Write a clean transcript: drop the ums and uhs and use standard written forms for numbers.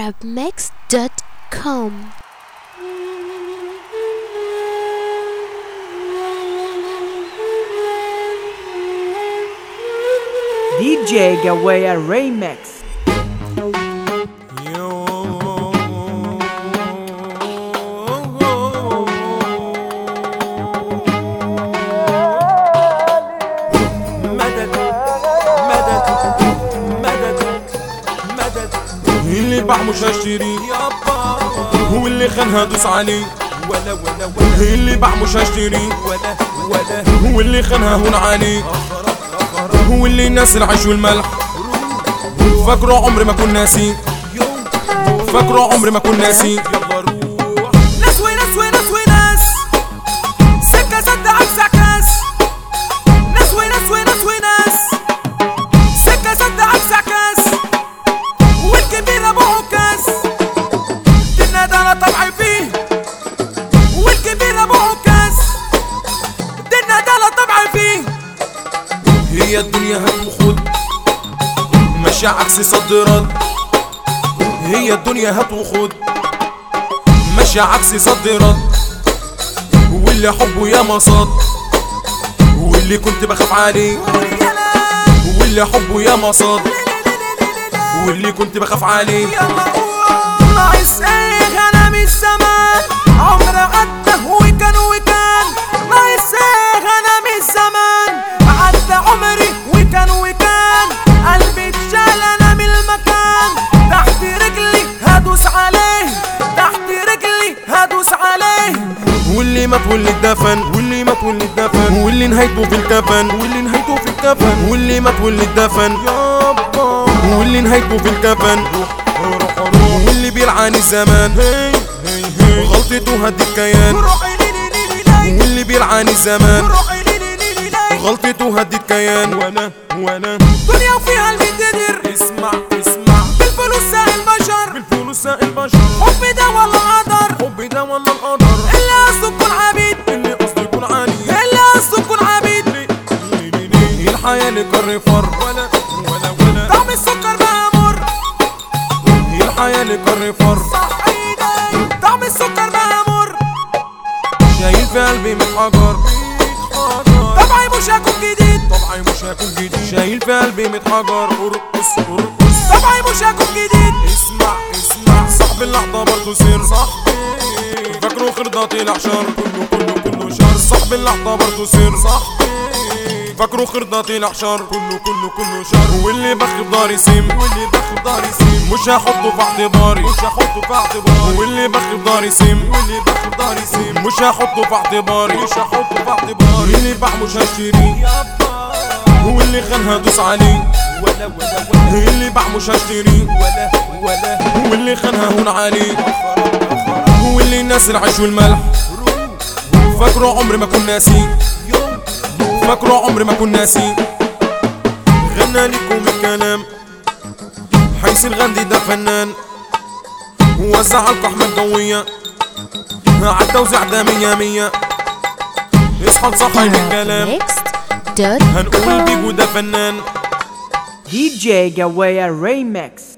arabmix.com. DJ Gawaya Remix. اللي باع مش هشتري هو اللي خانها دوس عليه اللي باع مش هشتري هو اللي خانها هون عليه هو اللي الناس العيش والملح فاكروا عمري ما كنت ناسي فاكروا عمري ما كنت ناسي ناس وناس وناس وناس سكة سد عكس عكاس ناس وناس وناس وناس سكة سد عكس عكاس والكبير ابو عكاس دينا ده انا طبعي فيه والكبير ابو عكاس دينا ده انا طبعي فيه هي الدنيا هات وخد ماشي عكس صدرات هي الدنيا هات وخد ماشي عكس صدرات واللي حبه يا مصاد واللي كنت بخاف عليه واللي حبه يا مصاد واللي كنت بخاف عليه ناقص ايه غنى من الزمان عمر عدى وكان ناقص ايه غنى من الزمان عدى عمري وكان قلبي اتشال انا من المكان تحت رجلي هدوس عليه تحت رجلي هدوس عليه واللي مات واللي اتدفن واللي مات واللي اتدفن واللي نهايته في الكفن واللي نهايته في الكفن واللي مات واللي اتدفن يابا واللي نهايته في الكفن واللي بيلعاني الزمان غلطته هدي الكيان واللي بيلعاني الزمان غلطته هدي الكيان وانا دنيا وفيها المتدر اسمع بالفلوس سائل بشر بالفلوس سائل بشر حبي ده ولا القدر حبي ده ولا القدر اللي قصده يكون عبيد اللي قصده يكون عالي اللي قصده يكون عبيد الحياة لكر فر ولا طعم السكر بقى مر الحياة لكر فر صح ايدي طعم السكر بقى مر شايل في قلبي من حجر طبعي مش هكون جديد طبعي مش هكون جديد شايل في قلبي من حجر ارقص طبعي مش هكون جديد اسمع صاحب اللحظة برضه سر صاحبي فاكره خرضات العشر كله شر صاحب اللحظة برضه سر صاحبي فاكره خرضات العشر كله شر واللي بخ بداري سم مش هحطه في اعتباري واللي بخ بداري سم مش هحطه في اعتباري اللي باع مش هشتري هو اللي خانها دوس عليه اللي باع مش هشتري هو اللي خانها هون عليه هو اللي الناس العيش والملح فاكروا عمري ما كنت ناسي فاكروا عمري ما كنت ناسي غنى لكم الكلام حيث الغندي ده فنان ووزع القحمة الجوية عالتوزيع ده 100 اصحى صحي بالكلام هنقول بيجو ده فنان DJ Gawaya Remix.